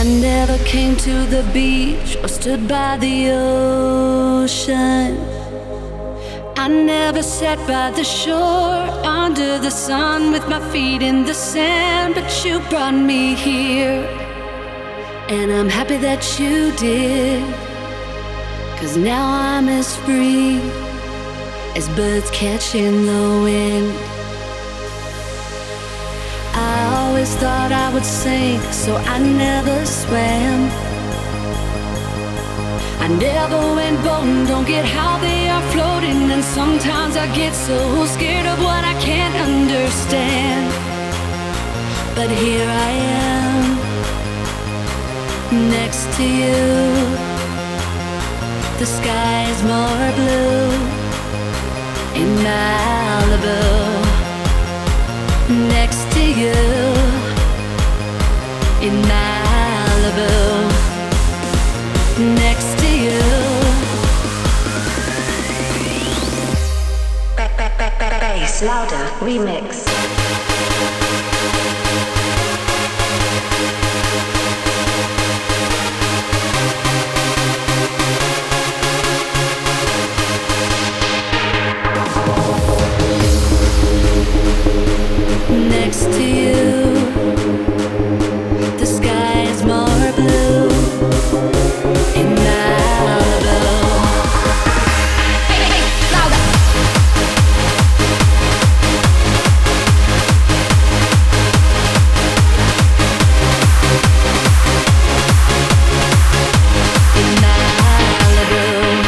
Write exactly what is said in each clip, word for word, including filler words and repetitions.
I never came to the beach or stood by the ocean. I never sat by the shore under the sun with my feet in the sand. But you brought me here, and I'm happy that you did. 'Cause now I'm as free as birds catching the wind. I always thought I would sink, so I never swam. I never went boating, don't get how they are floating. And sometimes I get so scared of what I can't understand. But here I am, next to you. The sky is more blue in Malibu, next to you in Malibu, next to you. Back, back, back, back, bass louder remix. Next to you, the sky is more blue in Malibu. Hey, hey, louder. In Malibu.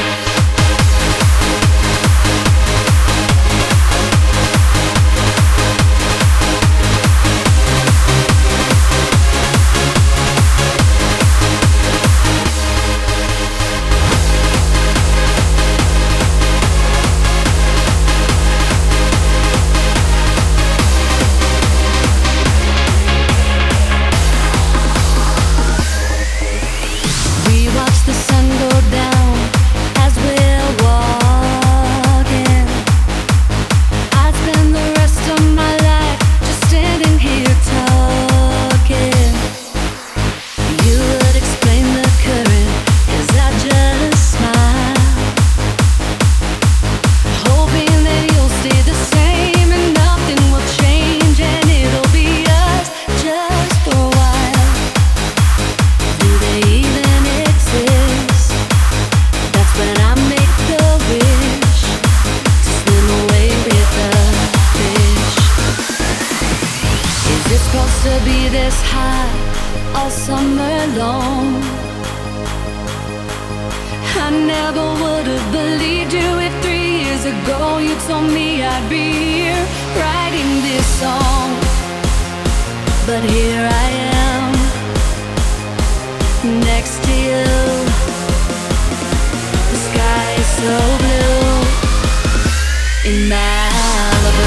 To be this high all summer long. I never would have believed you if three years ago you told me I'd be here writing this song. But here I am, next to you. The sky is so blue in Malibu.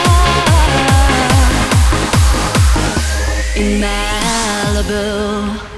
In Malibu.